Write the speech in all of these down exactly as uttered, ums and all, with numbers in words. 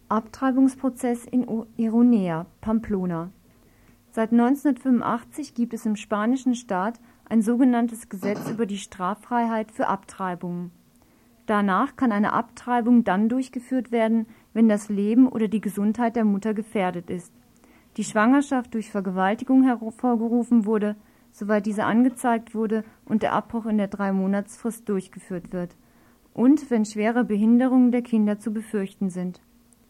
Abtreibungsprozess in Ironea, Pamplona. Seit neunzehnhundertfünfundachtzig gibt es im spanischen Staat ein sogenanntes Gesetz über die Straffreiheit für Abtreibungen. Danach kann eine Abtreibung dann durchgeführt werden, wenn das Leben oder die Gesundheit der Mutter gefährdet ist, die Schwangerschaft durch Vergewaltigung hervorgerufen wurde, soweit diese angezeigt wurde und der Abbruch in der Drei-Monats-Frist durchgeführt wird, und wenn schwere Behinderungen der Kinder zu befürchten sind.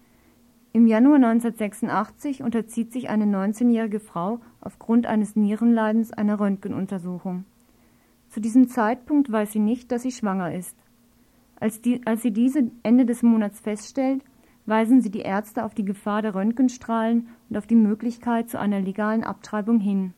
Im Januar neunzehnhundertsechsundachtzig unterzieht sich eine neunzehnjährige Frau aufgrund eines Nierenleidens einer Röntgenuntersuchung. Zu diesem Zeitpunkt weiß sie nicht, dass sie schwanger ist. Als, die, als sie diese Ende des Monats feststellt, weisen sie die Ärzte auf die Gefahr der Röntgenstrahlen und auf die Möglichkeit zu einer legalen Abtreibung hin.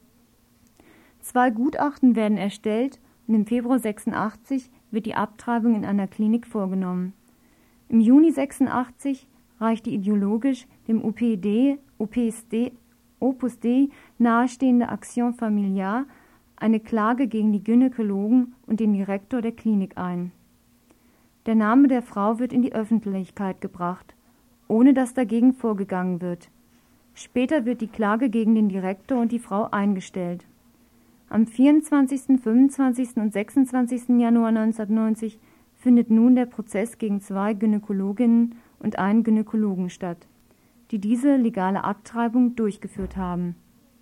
Zwei Gutachten werden erstellt und im Februar sechsundachtzig wird die Abtreibung in einer Klinik vorgenommen. Im Juni sechsundachtzig reicht die ideologisch dem O P D, O P S D, Opus Dei nahestehende Action Familiare eine Klage gegen die Gynäkologen und den Direktor der Klinik ein. Der Name der Frau wird in die Öffentlichkeit gebracht, ohne dass dagegen vorgegangen wird. Später wird die Klage gegen den Direktor und die Frau eingestellt. Am vierundzwanzigsten, fünfundzwanzigsten und sechsundzwanzigsten Januar neunzehnhundertneunzig findet nun der Prozess gegen zwei Gynäkologinnen und einen Gynäkologen statt, die diese legale Abtreibung durchgeführt haben.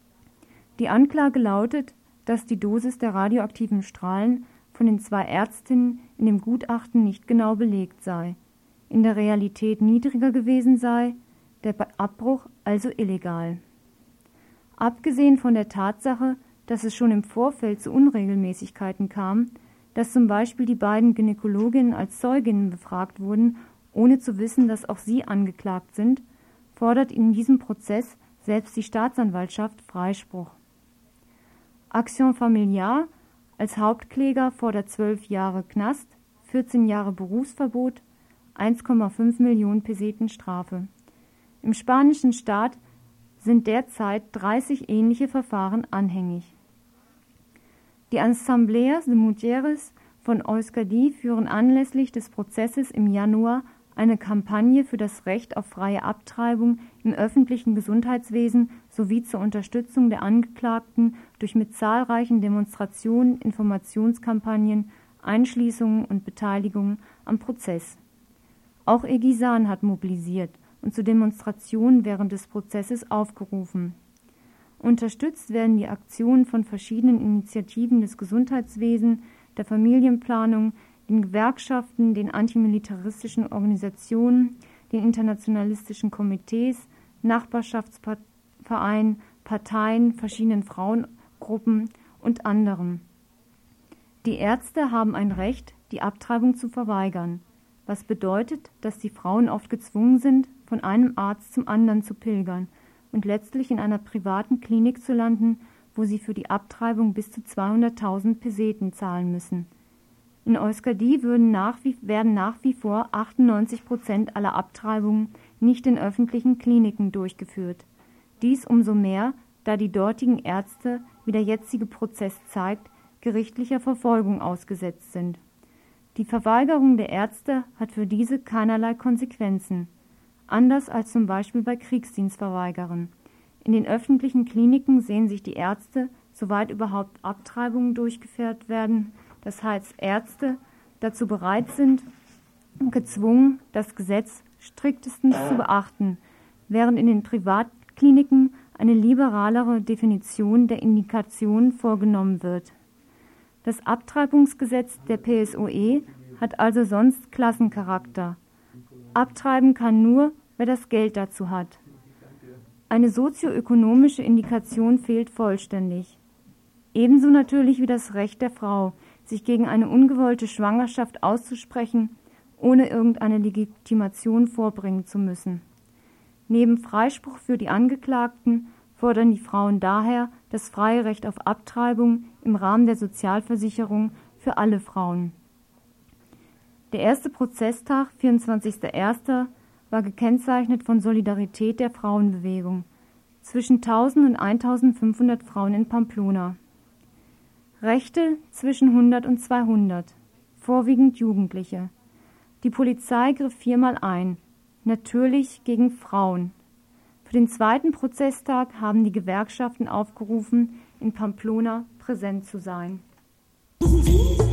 Die Anklage lautet, dass die Dosis der radioaktiven Strahlen von den zwei Ärztinnen in dem Gutachten nicht genau belegt sei, in der Realität niedriger gewesen sei, der Abbruch also illegal. Abgesehen von der Tatsache, dass es schon im Vorfeld zu Unregelmäßigkeiten kam, dass zum Beispiel die beiden Gynäkologinnen als Zeuginnen befragt wurden, ohne zu wissen, dass auch sie angeklagt sind, fordert in diesem Prozess selbst die Staatsanwaltschaft Freispruch. Action Familiare als Hauptkläger fordert zwölf Jahre Knast, vierzehn Jahre Berufsverbot, eins Komma fünf Millionen Peseten Strafe. Im spanischen Staat sind derzeit dreißig ähnliche Verfahren anhängig. Die Asambleas de Mujeres von Euskadi führen anlässlich des Prozesses im Januar eine Kampagne für das Recht auf freie Abtreibung im öffentlichen Gesundheitswesen sowie zur Unterstützung der Angeklagten durch mit zahlreichen Demonstrationen, Informationskampagnen, Einschließungen und Beteiligungen am Prozess. Auch Egisan hat mobilisiert und zu Demonstrationen während des Prozesses aufgerufen. Unterstützt werden die Aktionen von verschiedenen Initiativen des Gesundheitswesens, der Familienplanung, den Gewerkschaften, den antimilitaristischen Organisationen, den internationalistischen Komitees, Nachbarschaftsvereinen, Parteien, verschiedenen Frauengruppen und anderen. Die Ärzte haben ein Recht, die Abtreibung zu verweigern, was bedeutet, dass die Frauen oft gezwungen sind, von einem Arzt zum anderen zu pilgern und letztlich in einer privaten Klinik zu landen, wo sie für die Abtreibung bis zu zweihunderttausend Peseten zahlen müssen. In Euskadi würden nach wie, werden nach wie vor achtundneunzig Prozent aller Abtreibungen nicht in öffentlichen Kliniken durchgeführt. Dies umso mehr, da die dortigen Ärzte, wie der jetzige Prozess zeigt, gerichtlicher Verfolgung ausgesetzt sind. Die Verweigerung der Ärzte hat für diese keinerlei Konsequenzen, anders als zum Beispiel bei Kriegsdienstverweigerern. In den öffentlichen Kliniken sehen sich die Ärzte, soweit überhaupt Abtreibungen durchgeführt werden, das heißt Ärzte, dazu bereit sind und gezwungen, das Gesetz striktestens zu beachten, während in den Privatkliniken eine liberalere Definition der Indikation vorgenommen wird. Das Abtreibungsgesetz der P S O E hat also sonst Klassencharakter. Abtreiben kann nur, wer das Geld dazu hat. Eine sozioökonomische Indikation fehlt vollständig. Ebenso natürlich wie das Recht der Frau, sich gegen eine ungewollte Schwangerschaft auszusprechen, ohne irgendeine Legitimation vorbringen zu müssen. Neben Freispruch für die Angeklagten fordern die Frauen daher das freie Recht auf Abtreibung im Rahmen der Sozialversicherung für alle Frauen. Der erste Prozesstag, vierundzwanzigster erster, war gekennzeichnet von Solidarität der Frauenbewegung zwischen tausend und eintausendfünfhundert Frauen in Pamplona. Rechte zwischen hundert und zweihundert, vorwiegend Jugendliche. Die Polizei griff viermal ein, natürlich gegen Frauen. Für den zweiten Prozesstag haben die Gewerkschaften aufgerufen, in Pamplona präsent zu sein.